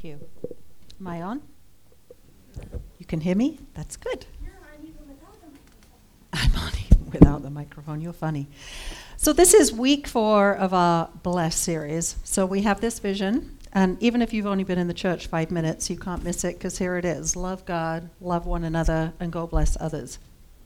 you. Am I on? You can hear me? That's good. No, I'm even without the microphone. I'm on even without the microphone. You're funny. So this is week 4 of our Bless series. So we have this vision, and even if you've only been in the church 5 minutes, you can't miss it, because here it is. Love God, love one another, and go bless others.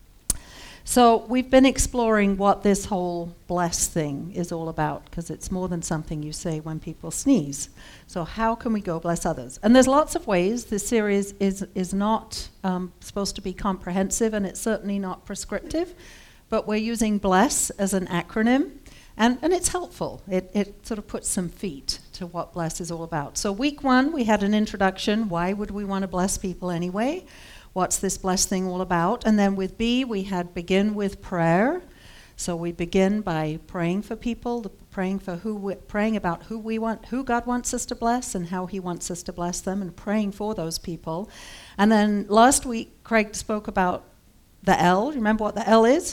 So we've been exploring what this whole bless thing is all about, because it's more than something you say when people sneeze. So how can we go bless others? And there's lots of ways. This series is not supposed to be comprehensive, and it's certainly not prescriptive, but we're using bless as an acronym, and it's helpful. It sort of puts some feet to what bless is all about. So week 1, we had an introduction. Why would we want to bless people anyway? What's this blessed thing all about? And then with B, we had begin with prayer. So we begin by praying for people, praying about who God wants us to bless and how He wants us to bless them, and praying for those people. And then last week, Craig spoke about the L. Remember what the L is?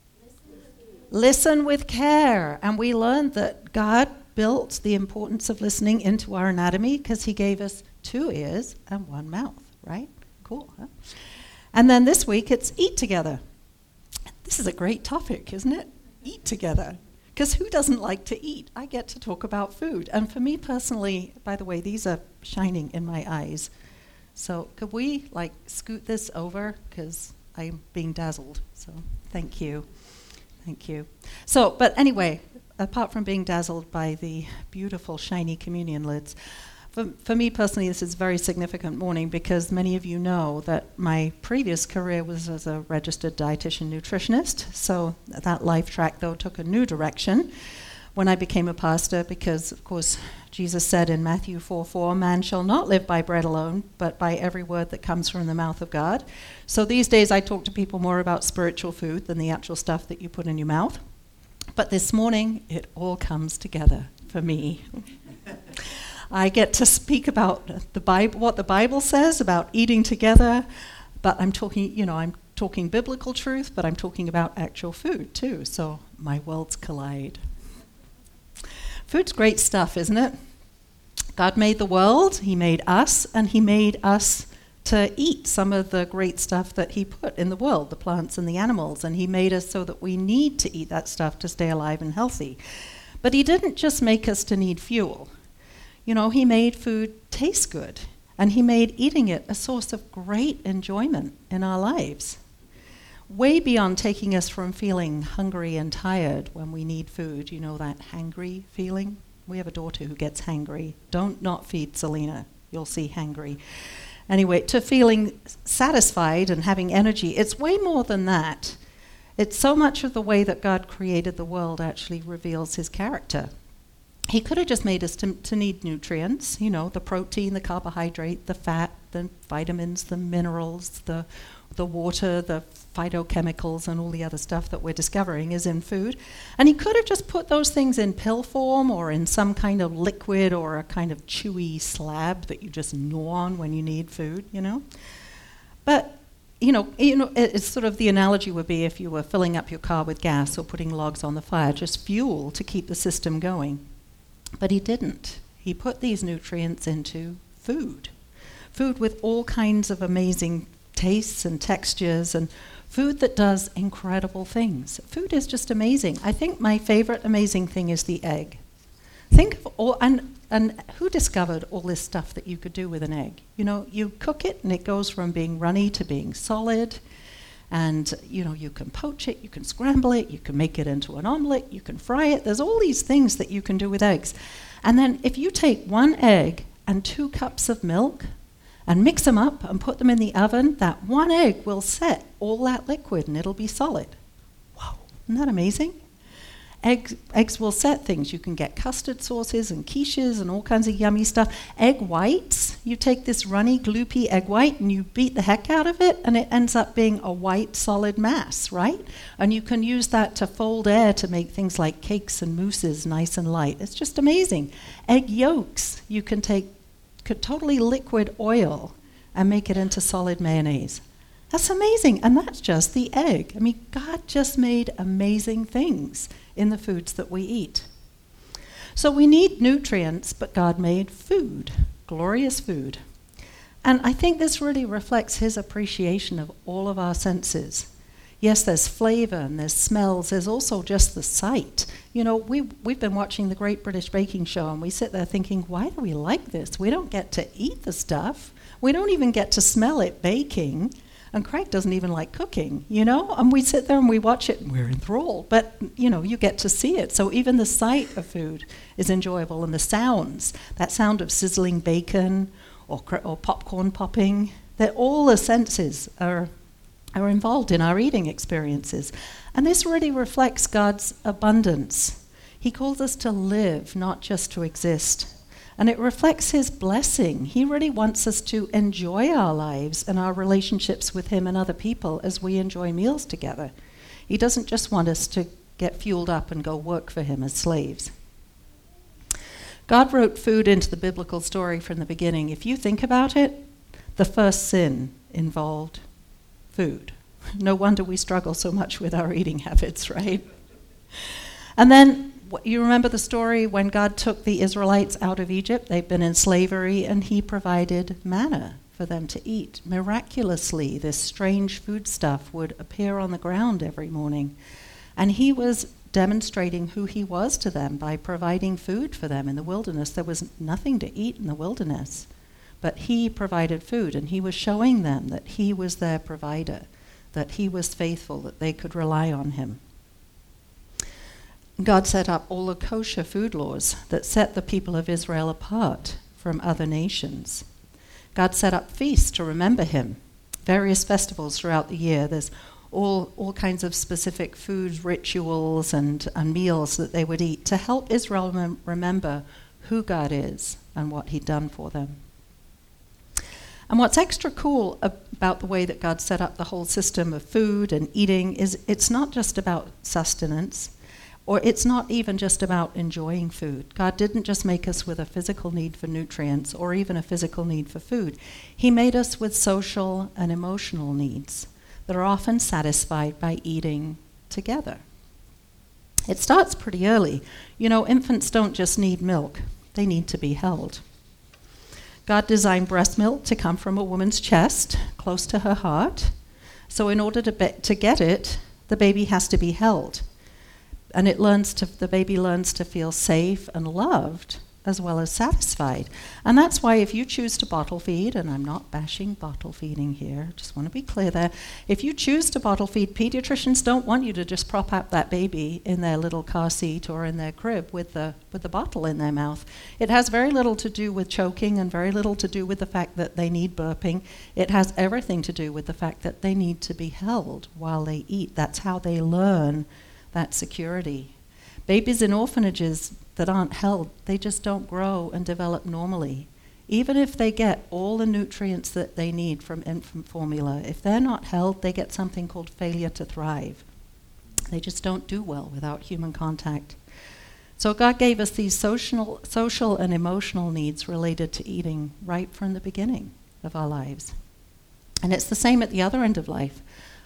Listen with care. And we learned that God built the importance of listening into our anatomy because He gave us 2 ears and 1 mouth, right? Cool, huh? And then this week, it's eat together. This is a great topic, isn't it? Eat together. Because who doesn't like to eat? I get to talk about food. And for me personally, by the way, these are shining in my eyes. So could we, scoot this over? Because I'm being dazzled. So thank you. Thank you. So, but anyway, apart from being dazzled by the beautiful, shiny communion lids, for me personally, this is a very significant morning because many of you know that my previous career was as a registered dietitian nutritionist. So that life track, though, took a new direction when I became a pastor because, of course, Jesus said in Matthew 4:4, man shall not live by bread alone, but by every word that comes from the mouth of God. So these days I talk to people more about spiritual food than the actual stuff that you put in your mouth. But this morning, it all comes together for me. I get to speak about the Bible, what the Bible says about eating together, but I'm talking biblical truth, but I'm talking about actual food too, so my worlds collide. Food's great stuff, isn't it? God made the world, He made us, and He made us to eat some of the great stuff that He put in the world, the plants and the animals, and He made us so that we need to eat that stuff to stay alive and healthy. But He didn't just make us to need fuel. You know, He made food taste good, and He made eating it a source of great enjoyment in our lives, way beyond taking us from feeling hungry and tired when we need food. You know that hangry feeling? We have a daughter who gets hangry. Don't not feed Selena. You'll see hangry. Anyway, to feeling satisfied and having energy, it's way more than that. It's so much of the way that God created the world actually reveals His character. He could have just made us to need nutrients, you know, the protein, the carbohydrate, the fat, the vitamins, the minerals, the water, the phytochemicals, and all the other stuff that we're discovering is in food. And He could have just put those things in pill form or in some kind of liquid or a kind of chewy slab that you just gnaw on when you need food, you know. But, you know, it's sort of the analogy would be if you were filling up your car with gas or putting logs on the fire, just fuel to keep the system going. But He didn't. He put these nutrients into food. Food with all kinds of amazing tastes and textures, and food that does incredible things. Food is just amazing. I think my favorite amazing thing is the egg. Think of all, and who discovered all this stuff that you could do with an egg? You know, you cook it and it goes from being runny to being solid. And, you know, you can poach it, you can scramble it, you can make it into an omelet, you can fry it. There's all these things that you can do with eggs. And then if you take 1 egg and 2 cups of milk and mix them up and put them in the oven, that 1 egg will set all that liquid and it'll be solid. Wow, isn't that amazing? Eggs will set things. You can get custard sauces and quiches and all kinds of yummy stuff. Egg whites, you take this runny, gloopy egg white and you beat the heck out of it and it ends up being a white, solid mass, right? And you can use that to fold air to make things like cakes and mousses nice and light. It's just amazing. Egg yolks, you can take totally liquid oil and make it into solid mayonnaise. That's amazing. And that's just the egg. I mean, God just made amazing things in the foods that we eat. So we need nutrients, but God made food. glorious food. And I think this really reflects his appreciation of all of our senses. Yes, there's flavor and there's smells. There's also just the sight. You know, we've been watching the Great British Baking Show, and we sit there thinking, why do we like this? We don't get to eat the stuff. We don't even get to smell it baking. And Craig doesn't even like cooking, you know? And we sit there and we watch it and we're enthralled. But, you know, you get to see it. So even the sight of food is enjoyable. And the sounds, that sound of sizzling bacon or popcorn popping, that all the senses are involved in our eating experiences. And this really reflects God's abundance. He calls us to live, not just to exist. And it reflects his blessing. He really wants us to enjoy our lives and our relationships with him and other people as we enjoy meals together. He doesn't just want us to get fueled up and go work for him as slaves. God wrote food into the biblical story from the beginning. If you think about it, the first sin involved food. No wonder we struggle so much with our eating habits, right? And then you remember the story when God took the Israelites out of Egypt. They've been in slavery, and he provided manna for them to eat. Miraculously, this strange food stuff would appear on the ground every morning. And he was demonstrating who he was to them by providing food for them in the wilderness. There was nothing to eat in the wilderness, but he provided food, and he was showing them that he was their provider, that he was faithful, that they could rely on him. God set up all the kosher food laws that set the people of Israel apart from other nations. God set up feasts to remember him, various festivals throughout the year. There's all kinds of specific food rituals and meals that they would eat to help Israel remember who God is and what he'd done for them. And what's extra cool about the way that God set up the whole system of food and eating is it's not just about sustenance, or it's not even just about enjoying food. God didn't just make us with a physical need for nutrients or even a physical need for food. He made us with social and emotional needs that are often satisfied by eating together. It starts pretty early. You know, infants don't just need milk, they need to be held. God designed breast milk to come from a woman's chest, close to her heart. So in order to get it, the baby has to be held. And the baby learns to feel safe and loved as well as satisfied. And that's why if you choose to bottle feed, and I'm not bashing bottle feeding here, just want to be clear there, if you choose to bottle feed, pediatricians don't want you to just prop up that baby in their little car seat or in their crib with the bottle in their mouth. It has very little to do with choking and very little to do with the fact that they need burping. It has everything to do with the fact that they need to be held while they eat. That's how they learn that security. Babies in orphanages that aren't held, they just don't grow and develop normally. Even if they get all the nutrients that they need from infant formula, if they're not held, they get something called failure to thrive. They just don't do well without human contact. So God gave us these social and emotional needs related to eating right from the beginning of our lives. And it's the same at the other end of life.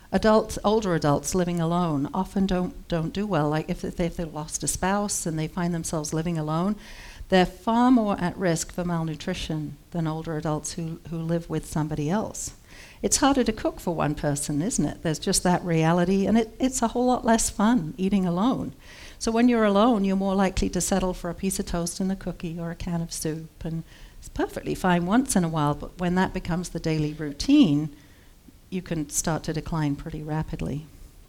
Older adults living alone often don't do well. Like if they've lost a spouse and they find themselves living alone, they're far more at risk for malnutrition than older adults who live with somebody else. It's harder to cook for one person, isn't it? There's just that reality, and it's a whole lot less fun eating alone. So when you're alone, you're more likely to settle for a piece of toast and a cookie or a can of soup, and it's perfectly fine once in a while, but when that becomes the daily routine, you can start to decline pretty rapidly.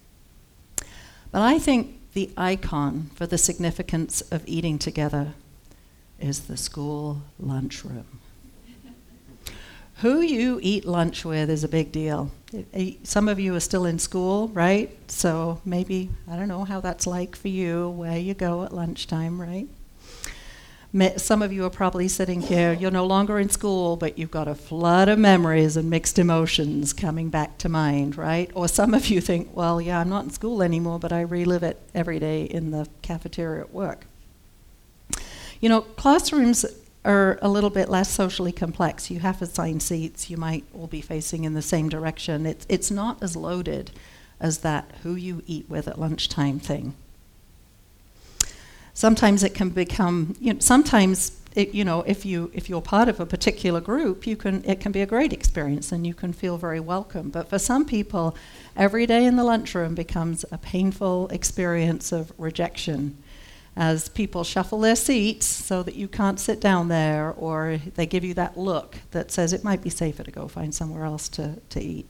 But I think the icon for the significance of eating together is the school lunchroom. Who you eat lunch with is a big deal. Some of you are still in school, right? So maybe, I don't know how that's like for you, where you go at lunchtime, right? Some of you are probably sitting here, you're no longer in school, but you've got a flood of memories and mixed emotions coming back to mind, right? Or some of you think, well, yeah, I'm not in school anymore, but I relive it every day in the cafeteria at work. You know, classrooms are a little bit less socially complex. You have assigned seats, you might all be facing in the same direction. It's not as loaded as that who you eat with at lunchtime thing. Sometimes it can become, sometimes if you're part of a particular group, it can be a great experience and you can feel very welcome. But for some people, every day in the lunchroom becomes a painful experience of rejection as people shuffle their seats so that you can't sit down there, or they give you that look that says it might be safer to go find somewhere else to eat.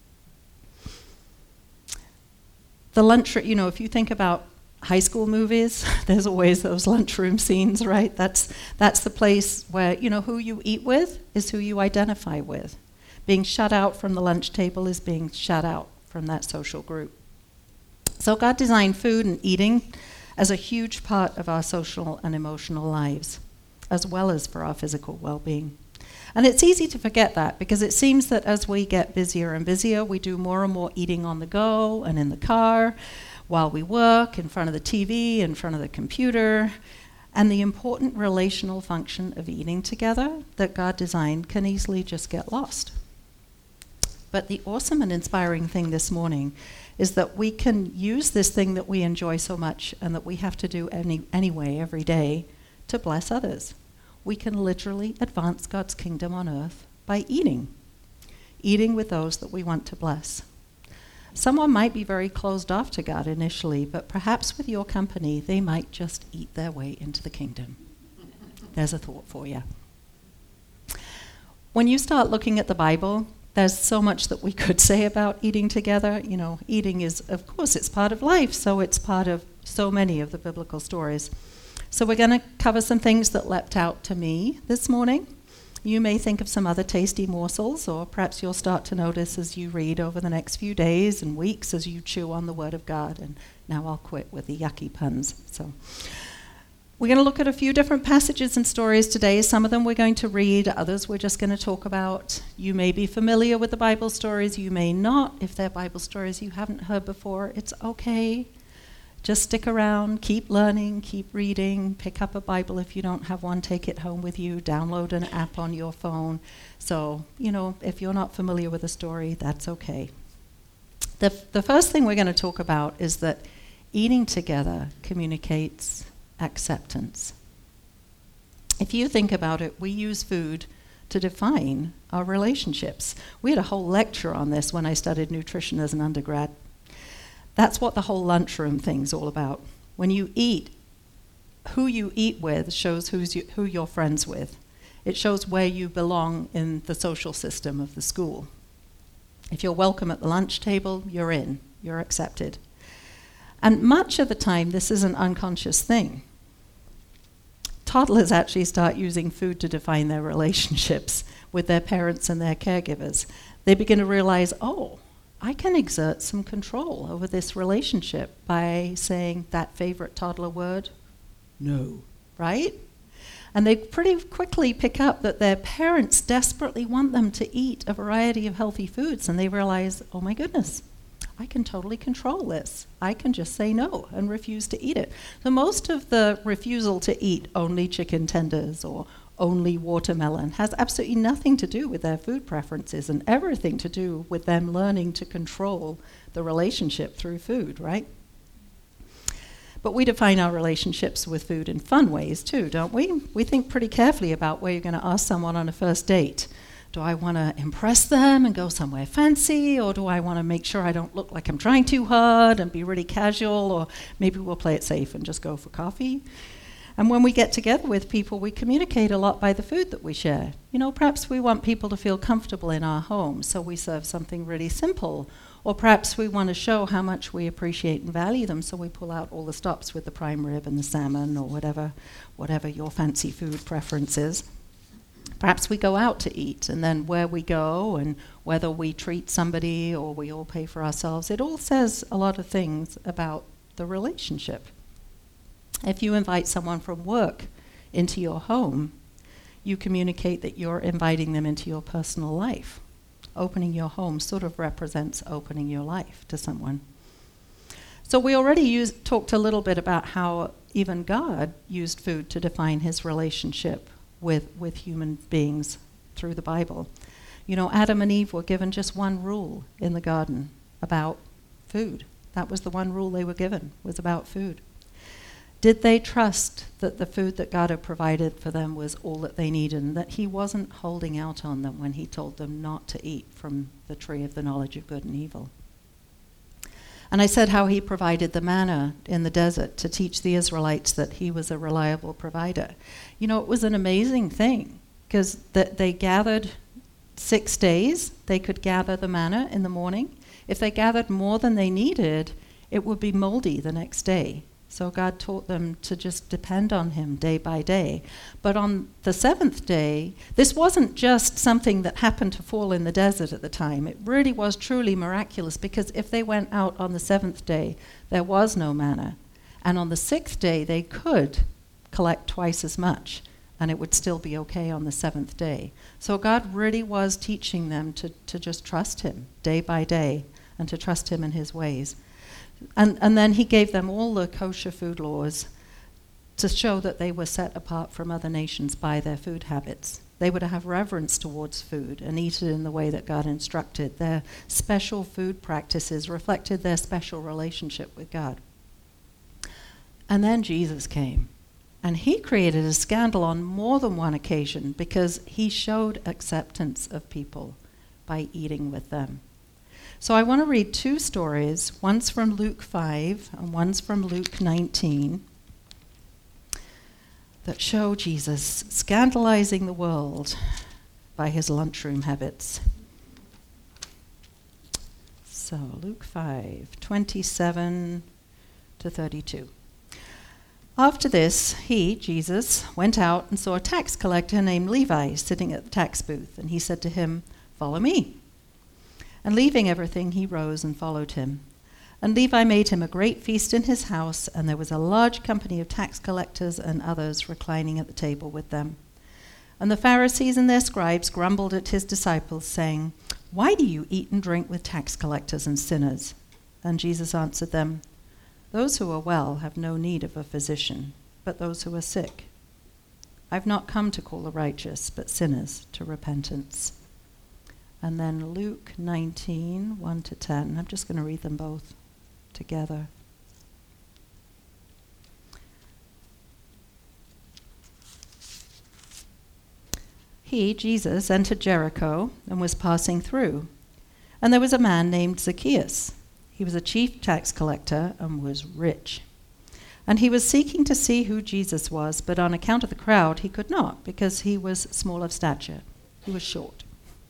The lunch, if you think about high school movies, there's always those lunchroom scenes, right? That's the place where, who you eat with is who you identify with. Being shut out from the lunch table is being shut out from that social group. So God designed food and eating as a huge part of our social and emotional lives, as well as for our physical well-being. And it's easy to forget that, because it seems that as we get busier and busier, we do more and more eating on the go and in the car, while we work, in front of the TV, in front of the computer, and the important relational function of eating together that God designed can easily just get lost. But the awesome and inspiring thing this morning is that we can use this thing that we enjoy so much and that we have to do anyway every day to bless others. We can literally advance God's kingdom on earth by eating with those that we want to bless. Someone might be very closed off to God initially, but perhaps with your company, they might just eat their way into the kingdom. There's a thought for you. When you start looking at the Bible, there's so much that we could say about eating together. Eating is, of course, it's part of life, so it's part of so many of the biblical stories. So we're going to cover some things that leapt out to me this morning. You may think of some other tasty morsels, or perhaps you'll start to notice as you read over the next few days and weeks as you chew on the Word of God. And now I'll quit with the yucky puns. So we're going to look at a few different passages and stories today. Some of them we're going to read, others we're just going to talk about. You may be familiar with the Bible stories, you may not. If they're Bible stories you haven't heard before, it's okay. Just stick around, keep learning, keep reading, pick up a Bible if you don't have one, take it home with you, download an app on your phone. So, if you're not familiar with a story, that's okay. The first thing we're going to talk about is that eating together communicates acceptance. If you think about it, we use food to define our relationships. We had a whole lecture on this when I studied nutrition as an undergrad. That's what the whole lunchroom thing's all about. When you eat, who you eat with shows who you're friends with. It shows where you belong in the social system of the school. If you're welcome at the lunch table, you're in, you're accepted. And much of the time, this is an unconscious thing. Toddlers actually start using food to define their relationships with their parents and their caregivers. They begin to realize, I can exert some control over this relationship by saying that favorite toddler word, no, right? And they pretty quickly pick up that their parents desperately want them to eat a variety of healthy foods, and they realize, oh my goodness, I can totally control this. I can just say no and refuse to eat it. So most of the refusal to eat only chicken tenders or only watermelon has absolutely nothing to do with their food preferences and everything to do with them learning to control the relationship through food, right? But we define our relationships with food in fun ways too, don't we? We think pretty carefully about where you're going to ask someone on a first date. Do I want to impress them and go somewhere fancy, or do I want to make sure I don't look like I'm trying too hard and be really casual, or maybe we'll play it safe and just go for coffee? And when we get together with people, we communicate a lot by the food that we share. Perhaps we want people to feel comfortable in our home, so we serve something really simple. Or perhaps we want to show how much we appreciate and value them, so we pull out all the stops with the prime rib and the salmon, or whatever your fancy food preference is. Perhaps we go out to eat, and then where we go and whether we treat somebody or we all pay for ourselves, it all says a lot of things about the relationship. If you invite someone from work into your home, you communicate that you're inviting them into your personal life. Opening your home sort of represents opening your life to someone. So we already talked a little bit about how even God used food to define his relationship with human beings through the Bible. Adam and Eve were given just one rule in the garden about food. That was the one rule they were given, was about food. Did they trust that the food that God had provided for them was all that they needed, and that he wasn't holding out on them when he told them not to eat from the tree of the knowledge of good and evil? And I said how he provided the manna in the desert to teach the Israelites that he was a reliable provider. You know, it was an amazing thing, because they gathered 6 days. They could gather the manna in the morning. If they gathered more than they needed, it would be moldy the next day. So God taught them to just depend on him day by day. But on the 7th day, this wasn't just something that happened to fall in the desert at the time. It really was truly miraculous, because if they went out on the 7th day, there was no manna. And on the 6th day, they could collect twice as much, and it would still be okay on the 7th day. So God really was teaching them to just trust him day by day, and to trust him in his ways. And then he gave them all the kosher food laws to show that they were set apart from other nations by their food habits. They were to have reverence towards food and eat it in the way that God instructed. Their special food practices reflected their special relationship with God. And then Jesus came, and he created a scandal on more than one occasion, because he showed acceptance of people by eating with them. So I want to read 2 stories. One's from Luke 5 and one's from Luke 19, that show Jesus scandalizing the world by his lunchroom habits. So Luke 5:27 to 32. After this, he, Jesus, went out and saw a tax collector named Levi sitting at the tax booth, and he said to him, "Follow me." And leaving everything, he rose and followed him. And Levi made him a great feast in his house, and there was a large company of tax collectors and others reclining at the table with them. And the Pharisees and their scribes grumbled at his disciples, saying, "Why do you eat and drink with tax collectors and sinners?" And Jesus answered them, "Those who are well have no need of a physician, but those who are sick. I've not come to call the righteous, but sinners to repentance." And then Luke 19, 1 to 10. I'm just going to read them both together. He, Jesus, entered Jericho and was passing through. And there was a man named Zacchaeus. He was a chief tax collector and was rich. And he was seeking to see who Jesus was, but on account of the crowd he could not, because he was small of stature. He was short.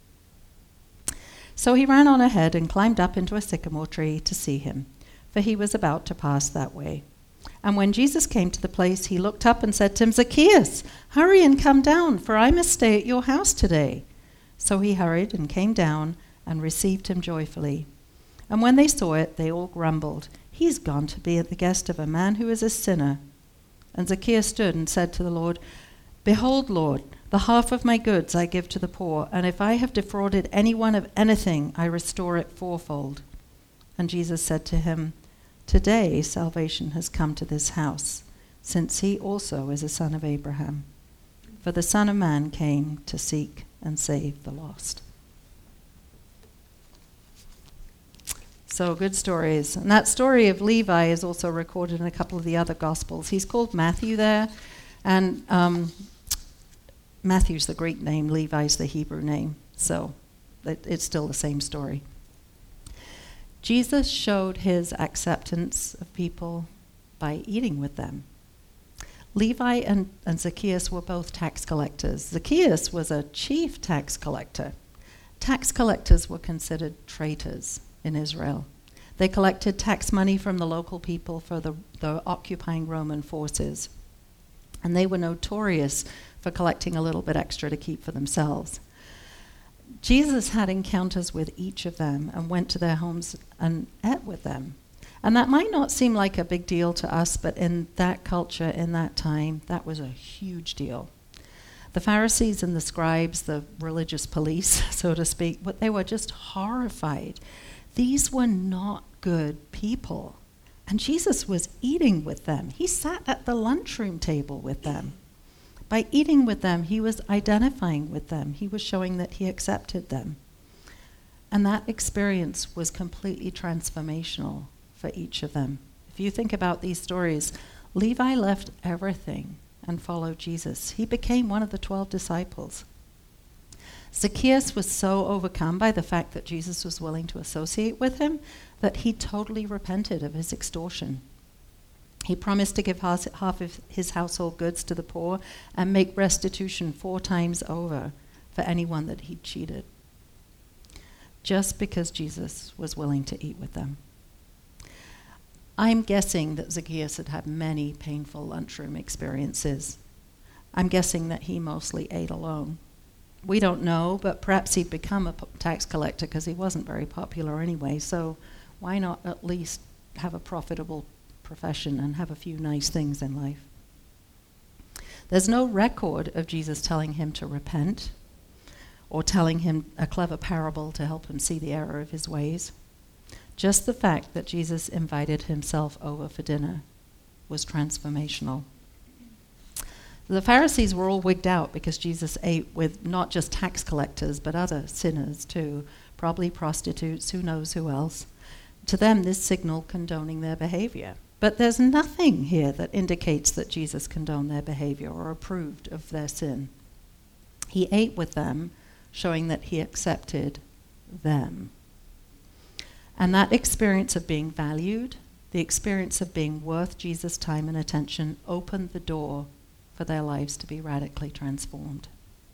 So he ran on ahead and climbed up into a sycamore tree to see him, for he was about to pass that way. And when Jesus came to the place, he looked up and said to him, "Zacchaeus, hurry and come down, for I must stay at your house today." So he hurried and came down and received him joyfully. And when they saw it, they all grumbled, "He's gone to be the guest of a man who is a sinner." And Zacchaeus stood and said to the Lord, "Behold, Lord, the half of my goods I give to the poor, and if I have defrauded anyone of anything, I restore it fourfold." And Jesus said to him, "Today salvation has come to this house, since he also is a son of Abraham. For the Son of Man came to seek and save the lost." So good stories. And that story of Levi is also recorded in a couple of the other Gospels. He's called Matthew there, and Matthew's the Greek name, Levi's the Hebrew name, so it's still the same story. Jesus showed his acceptance of people by eating with them. Levi and Zacchaeus were both tax collectors. Zacchaeus was a chief tax collector. Tax collectors were considered traitors in Israel. They collected tax money from the local people for the occupying Roman forces. And they were notorious for collecting a little bit extra to keep for themselves. Jesus had encounters with each of them and went to their homes and ate with them. And that might not seem like a big deal to us, but in that culture, in that time, that was a huge deal. The Pharisees and the scribes, the religious police, so to speak, but they were just horrified. These were not good people. And Jesus was eating with them. He sat at the lunchroom table with them. By eating with them, he was identifying with them. He was showing that he accepted them. And that experience was completely transformational for each of them. If you think about these stories, Levi left everything and followed Jesus. He became one of the 12 disciples. Zacchaeus was so overcome by the fact that Jesus was willing to associate with him that he totally repented of his extortion. He promised to give half of his household goods to the poor and make restitution 4 times over for anyone that he'd cheated, just because Jesus was willing to eat with them. I'm guessing that Zacchaeus had had many painful lunchroom experiences. I'm guessing that he mostly ate alone. We don't know, but perhaps he'd become a tax collector because he wasn't very popular anyway, so why not at least have a profitable profession and have a few nice things in life? There's no record of Jesus telling him to repent or telling him a clever parable to help him see the error of his ways. Just the fact that Jesus invited himself over for dinner was transformational. The Pharisees were all wigged out because Jesus ate with not just tax collectors, but other sinners too, probably prostitutes, who knows who else. To them, this signaled condoning their behavior. But there's nothing here that indicates that Jesus condoned their behavior or approved of their sin. He ate with them, showing that he accepted them. And that experience of being valued, the experience of being worth Jesus' time and attention, opened the door for their lives to be radically transformed.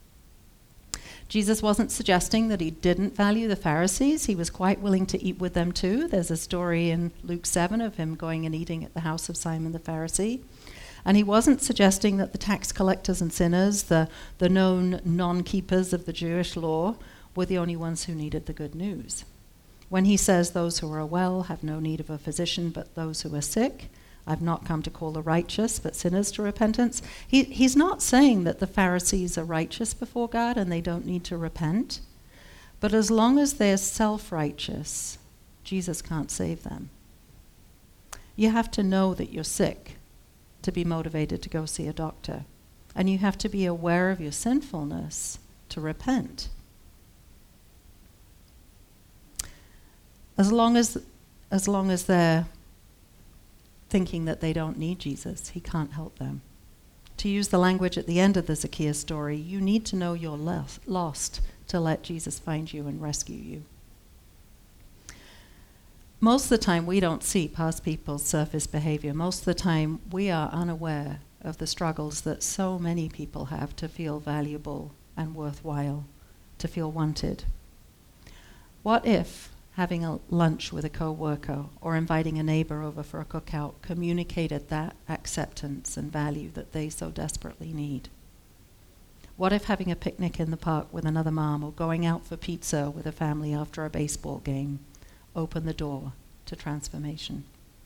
Jesus wasn't suggesting that he didn't value the Pharisees. He was quite willing to eat with them too. There's a story in Luke 7 of him going and eating at the house of Simon the Pharisee. And he wasn't suggesting that the tax collectors and sinners, the known non-keepers of the Jewish law, were the only ones who needed the good news. When he says those who are well have no need of a physician, but those who are sick, I've not come to call the righteous, but sinners to repentance. He's not saying that the Pharisees are righteous before God and they don't need to repent. But as long as they're self-righteous, Jesus can't save them. You have to know that you're sick to be motivated to go see a doctor. And you have to be aware of your sinfulness to repent. As long as they're thinking that they don't need Jesus, he can't help them. To use the language at the end of the Zacchaeus story, you need to know you're lost to let Jesus find you and rescue you. Most of the time, we don't see past people's surface behavior. Most of the time, we are unaware of the struggles that so many people have to feel valuable and worthwhile, to feel wanted. What if having a lunch with a co-worker or inviting a neighbor over for a cookout communicated that acceptance and value that they so desperately need? What if having a picnic in the park with another mom or going out for pizza with a family after a baseball game opened the door to transformation?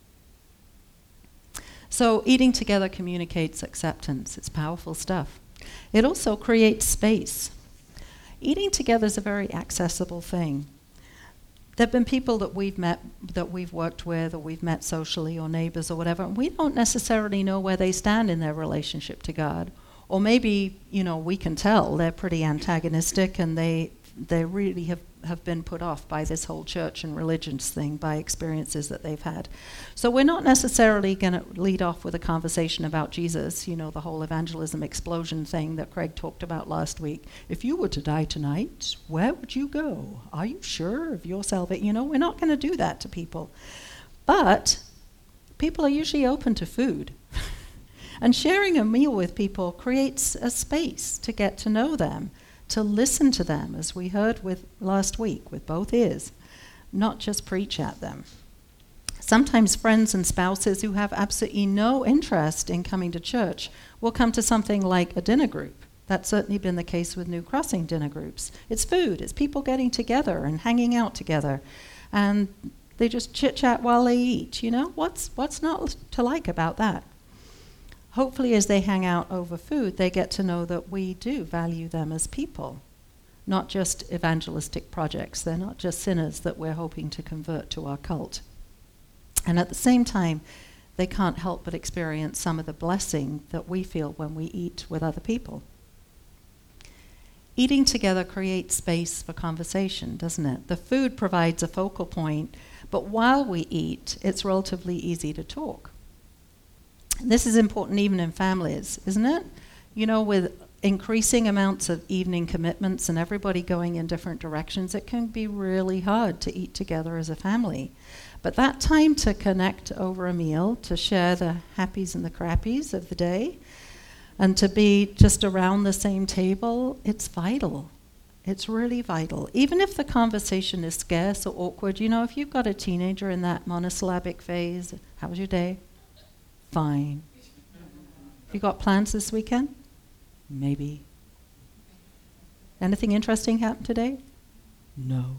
So eating together communicates acceptance. It's powerful stuff. It also creates space. Eating together is a very accessible thing. There have been people that we've met, that we've worked with, or we've met socially, or neighbors, or whatever, and we don't necessarily know where they stand in their relationship to God. Or maybe, we can tell they're pretty antagonistic, and they really have been put off by this whole church and religions thing, by experiences that they've had. So we're not necessarily going to lead off with a conversation about Jesus, the whole evangelism explosion thing that Craig talked about last week. If you were to die tonight, where would you go? Are you sure of your salvation? We're not going to do that to people. But people are usually open to food. And sharing a meal with people creates a space to get to know them, to listen to them, as we heard with last week, with both ears, not just preach at them. Sometimes friends and spouses who have absolutely no interest in coming to church will come to something like a dinner group. That's certainly been the case with New Crossing dinner groups. It's food, it's people getting together and hanging out together, and they just chit-chat while they eat. What's not to like about that? Hopefully, as they hang out over food, they get to know that we do value them as people, not just evangelistic projects. They're not just sinners that we're hoping to convert to our cult. And at the same time, they can't help but experience some of the blessing that we feel when we eat with other people. Eating together creates space for conversation, doesn't it? The food provides a focal point, but while we eat, it's relatively easy to talk. This is important even in families, isn't it? You know, with increasing amounts of evening commitments and everybody going in different directions, it can be really hard to eat together as a family. But that time to connect over a meal, to share the happies and the crappies of the day, and to be just around the same table, it's vital. It's really vital. Even if the conversation is scarce or awkward, you know, if you've got a teenager in that monosyllabic phase, how was your day? Fine. Have you got plans this weekend? Maybe. Anything interesting happened today? No.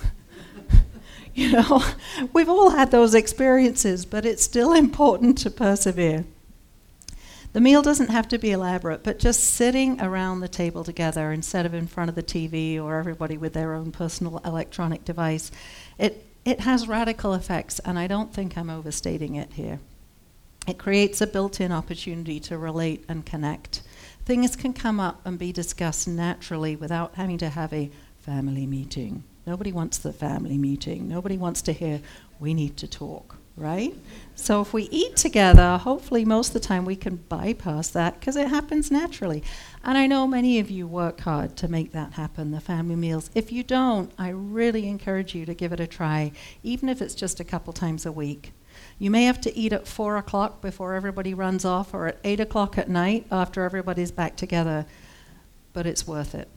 You know, we've all had those experiences, but it's still important to persevere. The meal doesn't have to be elaborate, but just sitting around the table together instead of in front of the TV or everybody with their own personal electronic device, it has radical effects, and I don't think I'm overstating it here. It creates a built-in opportunity to relate and connect. Things can come up and be discussed naturally without having to have a family meeting. Nobody wants the family meeting. Nobody wants to hear, we need to talk, right? So if we eat together, hopefully most of the time we can bypass that because it happens naturally. And I know many of you work hard to make that happen, the family meals. If you don't, I really encourage you to give it a try, even if it's just a couple times a week. You may have to eat at 4 o'clock before everybody runs off, or at 8 o'clock at night after everybody's back together, but it's worth it.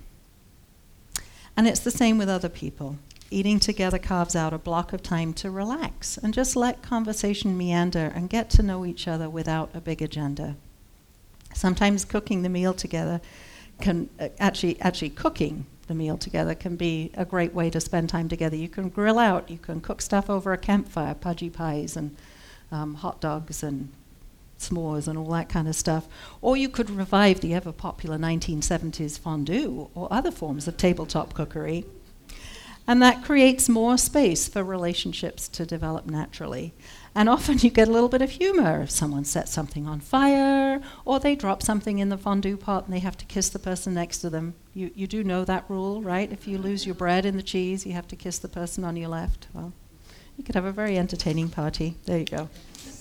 And it's the same with other people. Eating together carves out a block of time to relax and just let conversation meander and get to know each other without a big agenda. Sometimes cooking the meal together can actually cooking the meal together can be a great way to spend time together. You can grill out, you can cook stuff over a campfire, pudgy pies and hot dogs and s'mores and all that kind of stuff. Or you could revive the ever-popular 1970s fondue or other forms of tabletop cookery. And that creates more space for relationships to develop naturally. And often you get a little bit of humor. If someone sets something on fire, or they drop something in the fondue pot and they have to kiss the person next to them. You do know that rule, right? If you lose your bread in the cheese, you have to kiss the person on your left. Well, you could have a very entertaining party. There you go.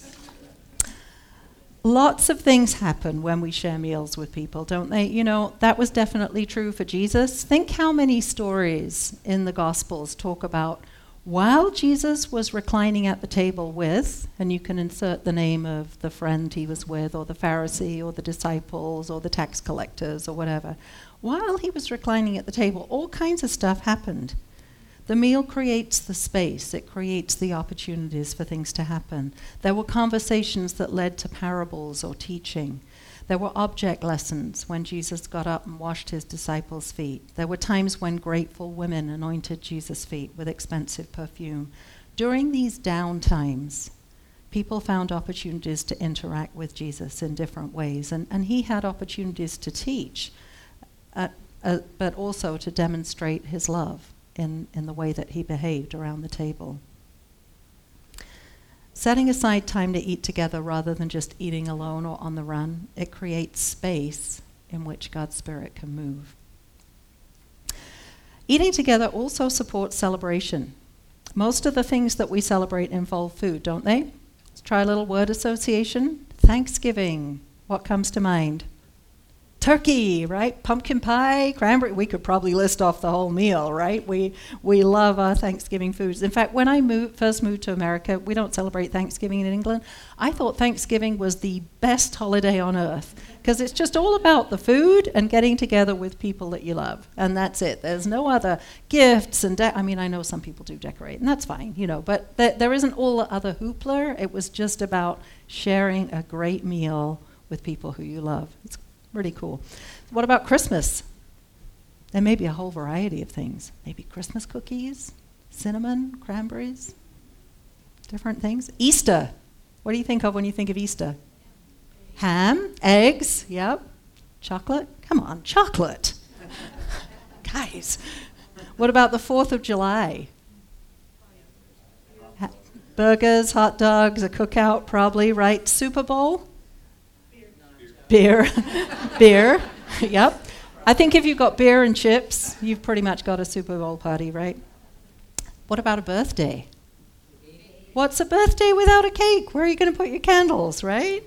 Lots of things happen when we share meals with people, don't they? You know, that was definitely true for Jesus. Think how many stories in the Gospels talk about while Jesus was reclining at the table with, and you can insert the name of the friend he was with, or the Pharisee, or the disciples, or the tax collectors, or whatever. While he was reclining at the table, all kinds of stuff happened. The meal creates the space. It creates the opportunities for things to happen. There were conversations that led to parables or teaching. There were object lessons when Jesus got up and washed his disciples' feet. There were times when grateful women anointed Jesus' feet with expensive perfume. During these down times, people found opportunities to interact with Jesus in different ways. And he had opportunities to teach, but also to demonstrate his love in the way that he behaved around the table. Setting aside time to eat together rather than just eating alone or on the run, it creates space in which God's Spirit can move. Eating together also supports celebration. Most of the things that we celebrate involve food, don't they? Let's try a little word association. Thanksgiving. What comes to mind? Turkey, right? Pumpkin pie, cranberry. We could probably list off the whole meal, right? We love our Thanksgiving foods. In fact, when I first moved to America, we don't celebrate Thanksgiving in England. I thought Thanksgiving was the best holiday on earth because it's just all about the food and getting together with people that you love. And that's it. There's no other gifts and I mean, I know some people do decorate, and that's fine, you know, but there isn't all the other hoopla. It was just about sharing a great meal with people who you love. It's really cool. What about Christmas? There may be a whole variety of things. Maybe Christmas cookies, cinnamon, cranberries, different things. Easter. What do you think of when you think of Easter? Ham, eggs, yep. Chocolate? Come on, chocolate. Guys. What about the 4th of July? Burgers, hot dogs, a cookout probably, right? Super Bowl? Beer. Beer, yep. I think if you've got beer and chips, you've pretty much got a Super Bowl party, right? What about a birthday? What's a birthday without a cake? Where are you going to put your candles, right?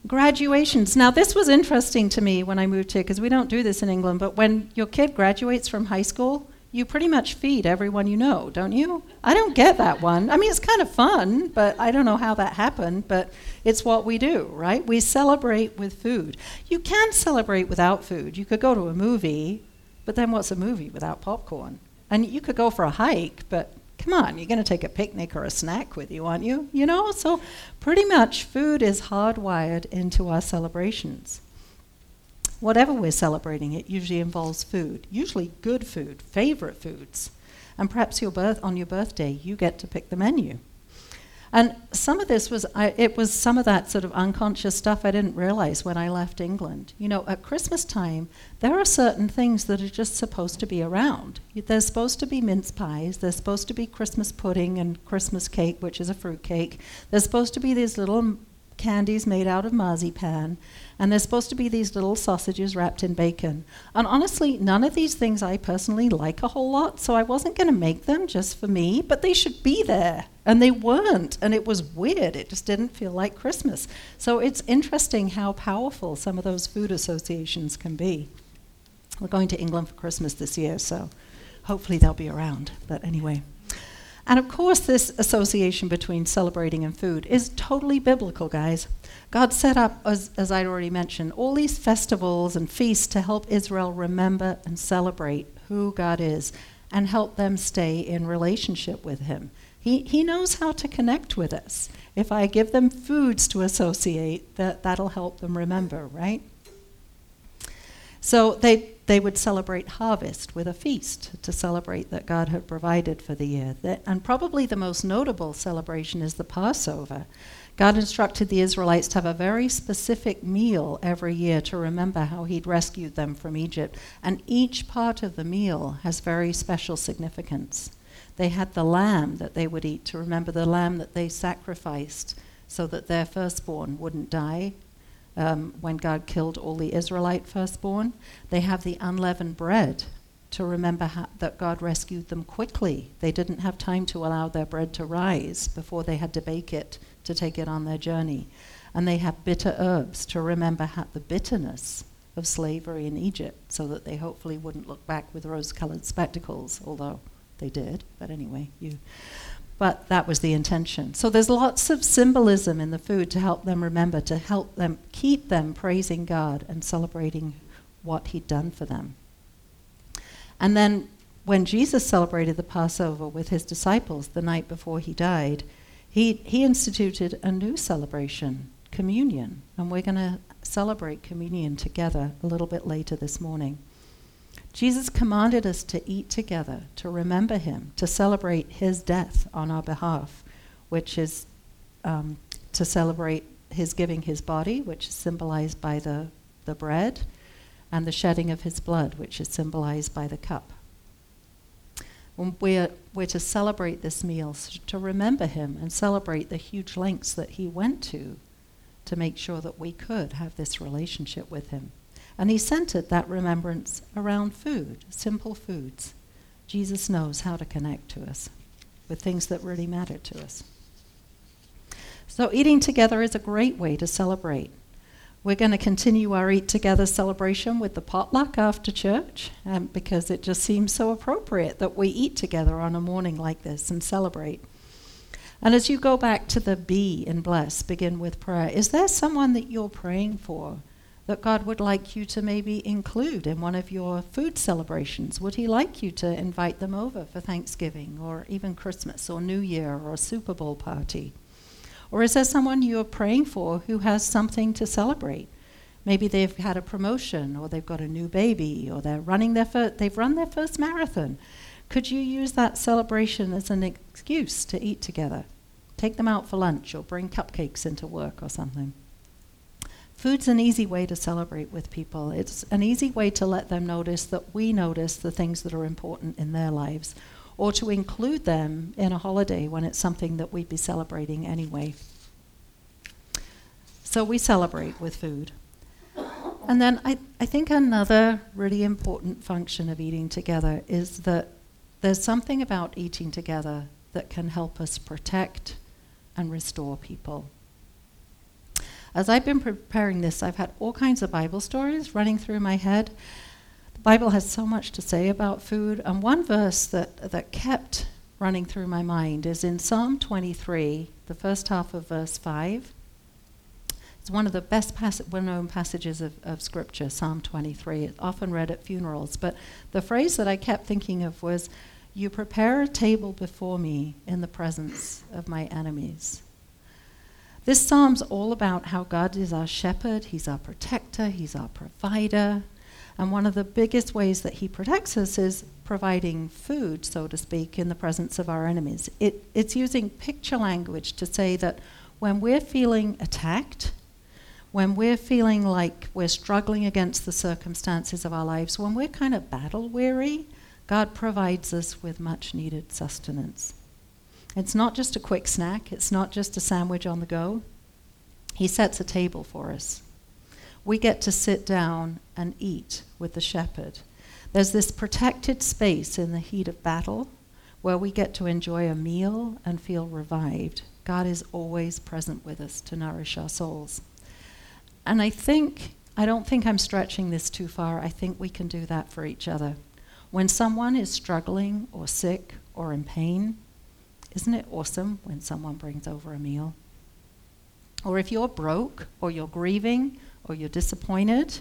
Graduations. Now, this was interesting to me when I moved here, because we don't do this in England, but when your kid graduates from high school, you pretty much feed everyone you know, don't you? I don't get that one. I mean, it's kind of fun, but I don't know how that happened, but it's what we do, right? We celebrate with food. You can celebrate without food. You could go to a movie, but then what's a movie without popcorn? And you could go for a hike, but come on, you're going to take a picnic or a snack with you, aren't you? You know, so pretty much food is hardwired into our celebrations. Whatever we're celebrating, it usually involves food, usually good food, favorite foods. And perhaps on your birthday, you get to pick the menu. And some of this was some of that sort of unconscious stuff I didn't realize when I left England. You know, at Christmas time, there are certain things that are just supposed to be around. There's supposed to be mince pies. There's supposed to be Christmas pudding and Christmas cake, which is a fruit cake. There's supposed to be these little candies made out of marzipan, and there's supposed to be these little sausages wrapped in bacon. And honestly, none of these things I personally like a whole lot, so I wasn't going to make them just for me, but they should be there. And they weren't, and it was weird. It just didn't feel like Christmas. So it's interesting how powerful some of those food associations can be. We're going to England for Christmas this year, so hopefully they'll be around. But anyway. And of course, this association between celebrating and food is totally biblical, guys. God set up, as I'd already mentioned, all these festivals and feasts to help Israel remember and celebrate who God is and help them stay in relationship with him. He knows how to connect with us. If I give them foods to associate, that'll help them remember, right? So they would celebrate harvest with a feast to celebrate that God had provided for the year. And probably the most notable celebration is the Passover. God instructed the Israelites to have a very specific meal every year to remember how he'd rescued them from Egypt. And each part of the meal has very special significance. They had the lamb that they would eat to remember the lamb that they sacrificed so that their firstborn wouldn't die. When God killed all the Israelite firstborn. They have the unleavened bread to remember that God rescued them quickly. They didn't have time to allow their bread to rise before they had to bake it to take it on their journey. And they have bitter herbs to remember the bitterness of slavery in Egypt so that they hopefully wouldn't look back with rose-colored spectacles, although they did. But anyway, But that was the intention. So there's lots of symbolism in the food to help them remember, to help them keep them praising God and celebrating what he'd done for them. And then when Jesus celebrated the Passover with his disciples the night before he died, he instituted a new celebration, communion. And we're going to celebrate communion together a little bit later this morning. Jesus commanded us to eat together, to remember him, to celebrate his death on our behalf, which is to celebrate his giving his body, which is symbolized by the bread, and the shedding of his blood, which is symbolized by the cup. We're to celebrate this meal, to remember him and celebrate the huge lengths that he went to make sure that we could have this relationship with him. And he centered that remembrance around food, simple foods. Jesus knows how to connect to us with things that really matter to us. So eating together is a great way to celebrate. We're going to continue our Eat Together celebration with the potluck after church, because it just seems so appropriate that we eat together on a morning like this and celebrate. And as you go back to the be in bless, begin with prayer. Is there someone that you're praying for that God would like you to maybe include in one of your food celebrations? Would he like you to invite them over for Thanksgiving or even Christmas or New Year or a Super Bowl party? Or is there someone you're praying for who has something to celebrate? Maybe they've had a promotion, or they've got a new baby, or they've run their first marathon. Could you use that celebration as an excuse to eat together? Take them out for lunch or bring cupcakes into work or something. Food's an easy way to celebrate with people. It's an easy way to let them notice that we notice the things that are important in their lives, or to include them in a holiday when it's something that we'd be celebrating anyway. So we celebrate with food. And then I think another really important function of eating together is that there's something about eating together that can help us protect and restore people. As I've been preparing this, I've had all kinds of Bible stories running through my head. The Bible has so much to say about food, and one verse that kept running through my mind is in Psalm 23, the first half of verse 5. It's one of the best well-known passages of Scripture, Psalm 23. It's often read at funerals. But the phrase that I kept thinking of was, "You prepare a table before me in the presence of my enemies." This psalm's all about how God is our shepherd, he's our protector, he's our provider. And one of the biggest ways that he protects us is providing food, so to speak, in the presence of our enemies. It's using picture language to say that when we're feeling attacked, when we're feeling like we're struggling against the circumstances of our lives, when we're kind of battle weary, God provides us with much needed sustenance. It's not just a quick snack, it's not just a sandwich on the go. He sets a table for us. We get to sit down and eat with the shepherd. There's this protected space in the heat of battle where we get to enjoy a meal and feel revived. God is always present with us to nourish our souls. And I don't think I'm stretching this too far. I think we can do that for each other. When someone is struggling or sick or in pain, isn't it awesome when someone brings over a meal? Or if you're broke or you're grieving or you're disappointed,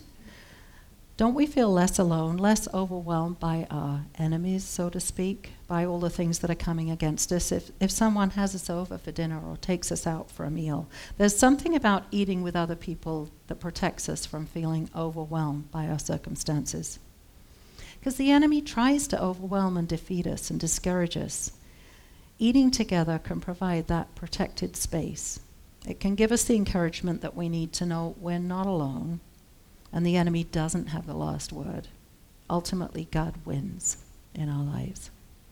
don't we feel less alone, less overwhelmed by our enemies, so to speak, by all the things that are coming against us? If someone has us over for dinner or takes us out for a meal, there's something about eating with other people that protects us from feeling overwhelmed by our circumstances. Because the enemy tries to overwhelm and defeat us and discourage us. Eating together can provide that protected space. It can give us the encouragement that we need to know we're not alone, and the enemy doesn't have the last word. Ultimately, God wins in our lives.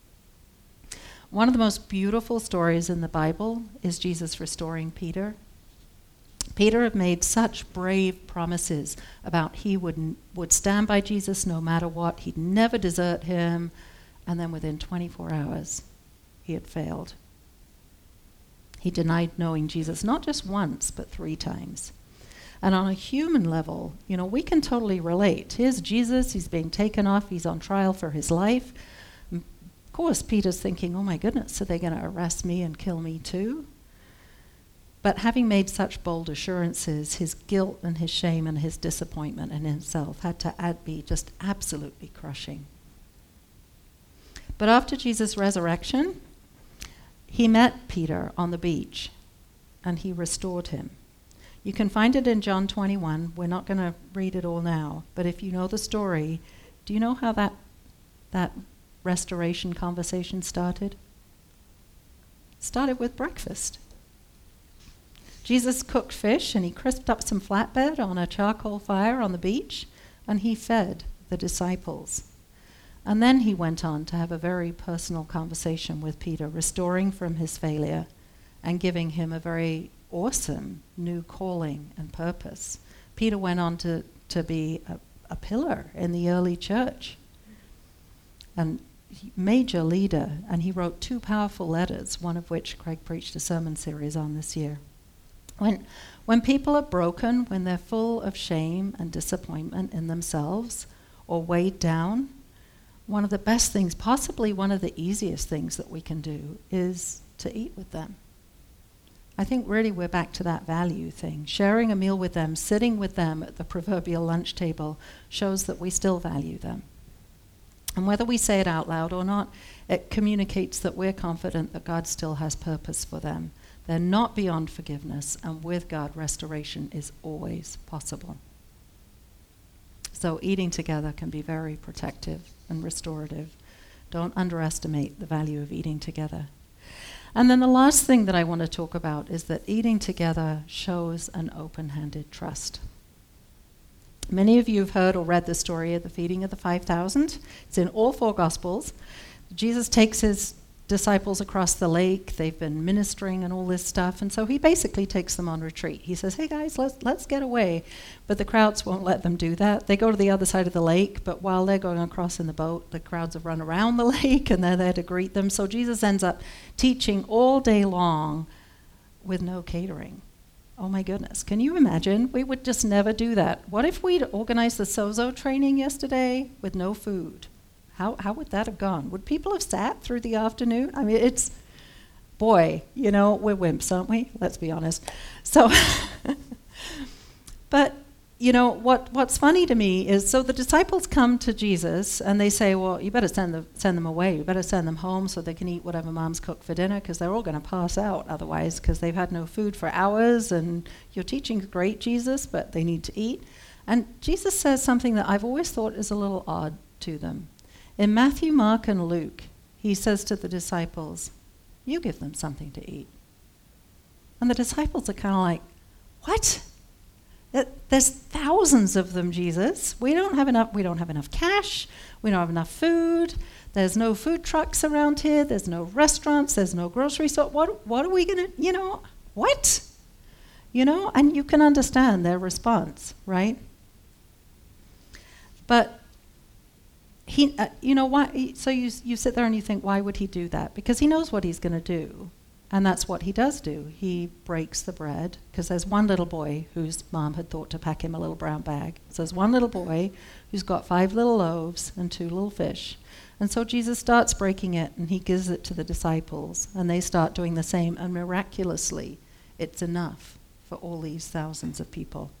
One of the most beautiful stories in the Bible is Jesus restoring Peter. Peter had made such brave promises about he would stand by Jesus no matter what. He'd never desert him. And then within 24 hours, he had failed. He denied knowing Jesus not just once, but 3 times. And on a human level, we can totally relate. Here's Jesus, he's being taken off, he's on trial for his life. Of course, Peter's thinking, oh my goodness, are they going to arrest me and kill me too? But having made such bold assurances, his guilt and his shame and his disappointment in himself had to be just absolutely crushing. But after Jesus' resurrection, he met Peter on the beach and he restored him. You can find it in John 21. We're not going to read it all now, but if you know the story, do you know how that restoration conversation started? It started with breakfast. Jesus cooked fish and he crisped up some flatbread on a charcoal fire on the beach, and he fed the disciples. And then he went on to have a very personal conversation with Peter, restoring from his failure and giving him a very awesome new calling and purpose. Peter went on to be a pillar in the early church and major leader, and he wrote 2 powerful letters, one of which Craig preached a sermon series on this year. When people are broken, when they're full of shame and disappointment in themselves or weighed down, one of the best things, possibly one of the easiest things that we can do, is to eat with them. I think really we're back to that value thing. Sharing a meal with them, sitting with them at the proverbial lunch table shows that we still value them. And whether we say it out loud or not, it communicates that we're confident that God still has purpose for them. They're not beyond forgiveness, and with God, restoration is always possible. So eating together can be very protective and restorative. Don't underestimate the value of eating together. And then the last thing that I want to talk about is that eating together shows an open-handed trust. Many of you have heard or read the story of the feeding of the 5,000. It's in all 4 Gospels. Jesus takes his disciples across the lake. They've been ministering and all this stuff, and so he basically takes them on retreat. He says, hey guys, let's get away. But the crowds won't let them do that. They go to the other side of the lake, but while they're going across in the boat, the crowds have run around the lake and they're there to greet them. So Jesus ends up teaching all day long with no catering Oh my goodness, can you imagine? We would just never do that. What if we'd organized the Sozo training yesterday with no food? How would that have gone? Would people have sat through the afternoon? I mean, it's, boy, you know, we're wimps, aren't we? Let's be honest. So, but, you know, what's funny to me is, so the disciples come to Jesus and they say, well, you better send them away. You better send them home so they can eat whatever mom's cooked for dinner, because they're all going to pass out otherwise, because they've had no food for hours, and your teaching's great, Jesus, but they need to eat. And Jesus says something that I've always thought is a little odd to them. In Matthew, Mark, and Luke, he says to the disciples, you give them something to eat. And the disciples are kind of like, what? There's thousands of them, Jesus. We don't have enough cash. We don't have enough food. There's no food trucks around here. There's no restaurants. There's no grocery store. What are we going to, you know, what? You know, and you can understand their response, right? But he, you know, why? So you sit there and you think, why would he do that? Because he knows what he's going to do. And that's what he does do. He breaks the bread, because there's one little boy whose mom had thought to pack him a little brown bag. So there's one little boy who's got 5 little loaves and 2 little fish. And so Jesus starts breaking it, and he gives it to the disciples, and they start doing the same, and miraculously, it's enough for all these thousands of people.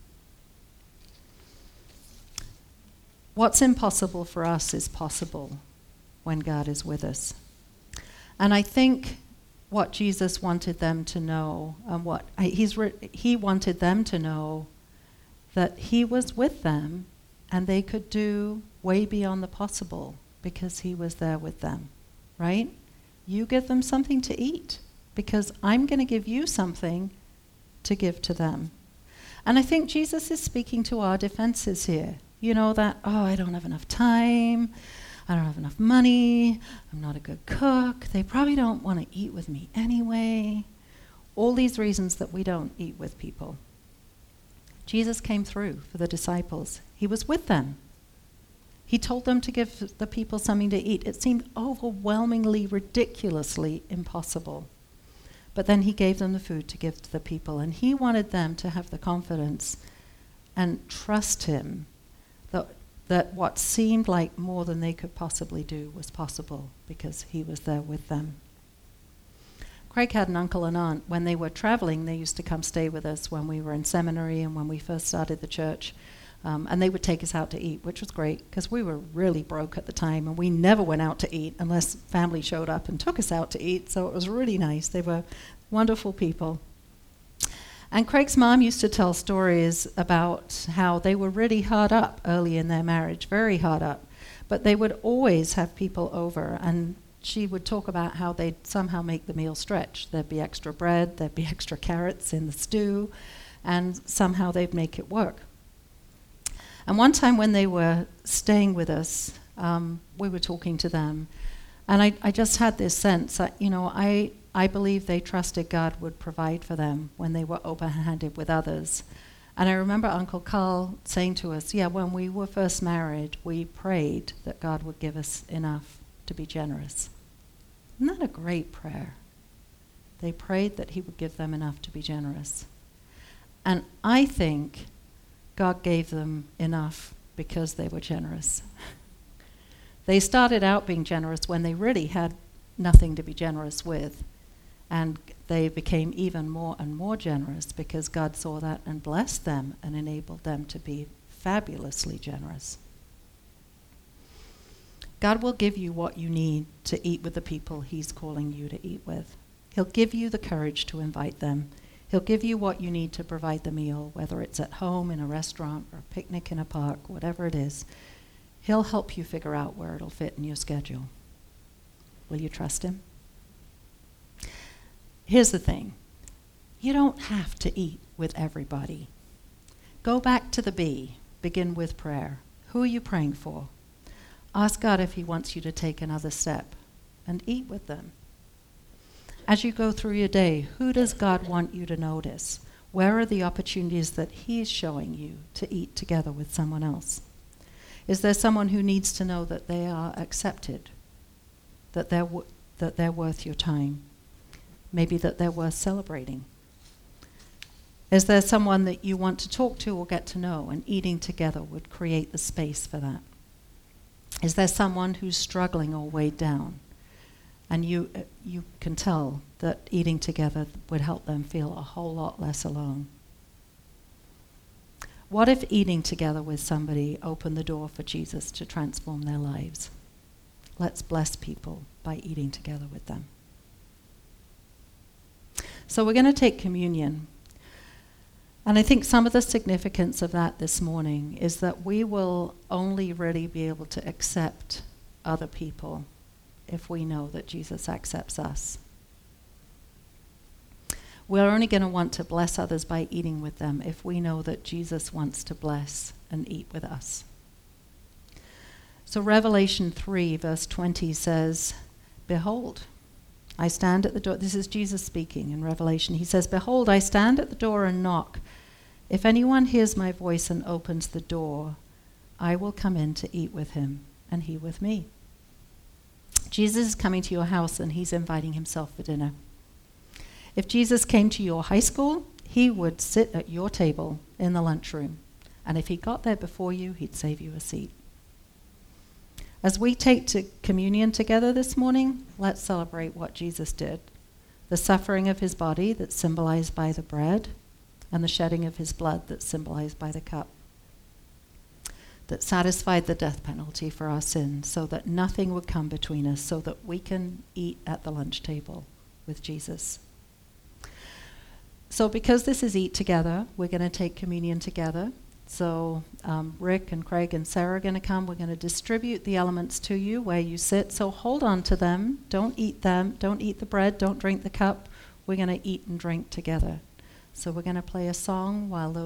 What's impossible for us is possible when God is with us. And I think what Jesus wanted them to know, and what he wanted them to know, that he was with them and they could do way beyond the possible because he was there with them, right? You give them something to eat because I'm going to give you something to give to them. And I think Jesus is speaking to our defenses here. You know that, oh, I don't have enough time, I don't have enough money, I'm not a good cook, they probably don't want to eat with me anyway. All these reasons that we don't eat with people. Jesus came through for the disciples. He was with them. He told them to give the people something to eat. It seemed overwhelmingly, ridiculously impossible. But then he gave them the food to give to the people, and he wanted them to have the confidence and trust him that what seemed like more than they could possibly do was possible because he was there with them. Craig had an uncle and aunt. When they were traveling, they used to come stay with us when we were in seminary and when we first started the church. And they would take us out to eat, which was great because we were really broke at the time, and we never went out to eat unless family showed up and took us out to eat. So it was really nice. They were wonderful people. And Craig's mom used to tell stories about how they were really hard up early in their marriage, very hard up. But they would always have people over, and she would talk about how they'd somehow make the meal stretch. There'd be extra bread, there'd be extra carrots in the stew, and somehow they'd make it work. And one time when they were staying with us, we were talking to them, and I just had this sense that, I believe they trusted God would provide for them when they were open-handed with others. And I remember Uncle Carl saying to us, when we were first married, we prayed that God would give us enough to be generous. Isn't that a great prayer? They prayed that he would give them enough to be generous. And I think God gave them enough because they were generous. They started out being generous when they really had nothing to be generous with. And they became even more and more generous because God saw that and blessed them and enabled them to be fabulously generous. God will give you what you need to eat with the people he's calling you to eat with. He'll give you the courage to invite them. He'll give you what you need to provide the meal, whether it's at home, in a restaurant, or a picnic in a park, whatever it is. He'll help you figure out where it'll fit in your schedule. Will you trust him? Here's the thing. You don't have to eat with everybody. Go back to the B. Begin with prayer. Who are you praying for? Ask God if he wants you to take another step and eat with them. As you go through your day, who does God want you to notice? Where are the opportunities that he's showing you to eat together with someone else? Is there someone who needs to know that they are accepted, that they're worth your time? Maybe that they're worth celebrating. Is there someone that you want to talk to or get to know, and eating together would create the space for that? Is there someone who's struggling or weighed down, and you can tell that eating together would help them feel a whole lot less alone? What if eating together with somebody opened the door for Jesus to transform their lives? Let's bless people by eating together with them. So we're going to take communion. And I think some of the significance of that this morning is that we will only really be able to accept other people if we know that Jesus accepts us. We're only going to want to bless others by eating with them if we know that Jesus wants to bless and eat with us. So Revelation 3 verse 20 says, "Behold, I stand at the door." This is Jesus speaking in Revelation. He says, "Behold, I stand at the door and knock. If anyone hears my voice and opens the door, I will come in to eat with him and he with me." Jesus is coming to your house and he's inviting himself for dinner. If Jesus came to your high school, he would sit at your table in the lunchroom. And if he got there before you, he'd save you a seat. As we take to communion together this morning, let's celebrate what Jesus did. The suffering of his body that's symbolized by the bread, and the shedding of his blood that's symbolized by the cup, that satisfied the death penalty for our sins so that nothing would come between us, so that we can eat at the lunch table with Jesus. So because this is Eat Together, we're going to take communion together. So Rick and Craig and Sarah are going to come. We're going to distribute the elements to you where you sit. So hold on to them. Don't eat them. Don't eat the bread. Don't drink the cup. We're going to eat and drink together. So we're going to play a song while those